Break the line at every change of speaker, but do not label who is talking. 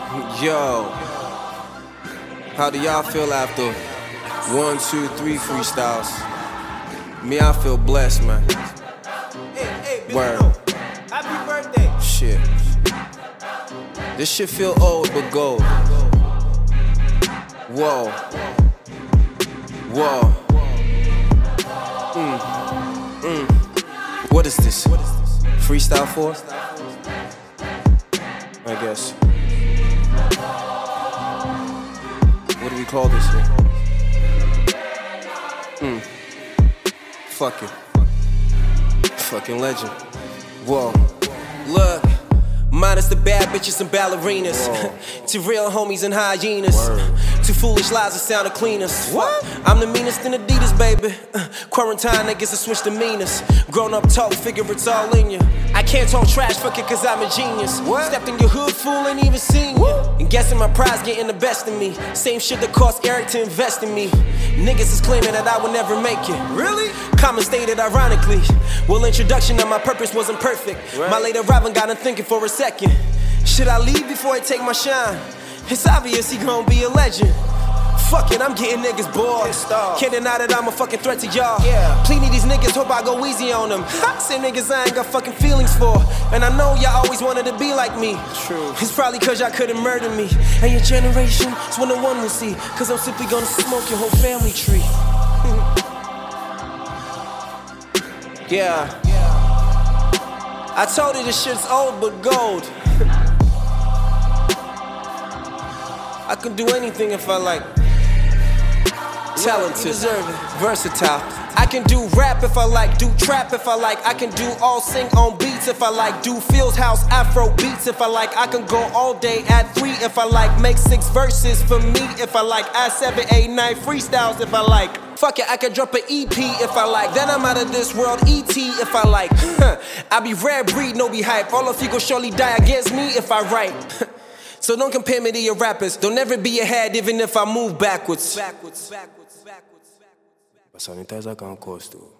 Yo, how do y'all feel after 1, 2, 3 freestyles? Me, I feel blessed, man.
Hey,
Word.
Happy birthday.
Shit. This shit feel old but gold. Whoa. Whoa. What is this? Freestyle for? I guess. What do we call this here? Fuck it. Fucking legend. Whoa. Look. Minus the bad bitches and ballerinas. To real homies and hyenas. To foolish lies that sound of cleaners. What? I'm the meanest in Adidas, baby. Quarantine niggas that switch demeanors. Grown up talk, figure it's all in you. I can't talk trash, fuck it, cause I'm a genius. What? Stepped in your hood, fool, ain't even seen you. And guessing my prize getting the best of me. Same shit that cost Eric to invest in me. Niggas is claiming that I would never make it.
Really?
Common stated ironically. Well, introduction of my purpose wasn't perfect.
Right.
My later rapping got him thinking for a second. Should I leave before I take my shine? It's obvious he gon' be a legend. Fuck it, I'm getting niggas bored. Can't deny that I'm a fucking threat to y'all.
Yeah.
Plenty these niggas hope I go easy on them. Same niggas I ain't got fucking feelings for. And I know y'all always wanted to be like me.
True.
It's probably cause y'all couldn't murder me. And your generation is when the one will see. Cause I'm simply gonna smoke your whole family tree. Yeah. I told you this shit's old but gold. I can do anything if I like. Talented, versatile. I can do rap if I like, do trap if I like. I can do all sing on beats if I like. Do Fields House Afro beats if I like. I can go all day at 3 if I like. Make 6 verses for me if I like. Add 7, 8, 9 freestyles if I like. Fuck it, I can drop an EP if I like. Then I'm out of this world, ET if I like. I be rare breed, no be hype. All of you gon' surely die against me if I write. So don't compare me to your rappers. Don't ever be ahead even if I move backwards.
Passa a uniteza ca un costu.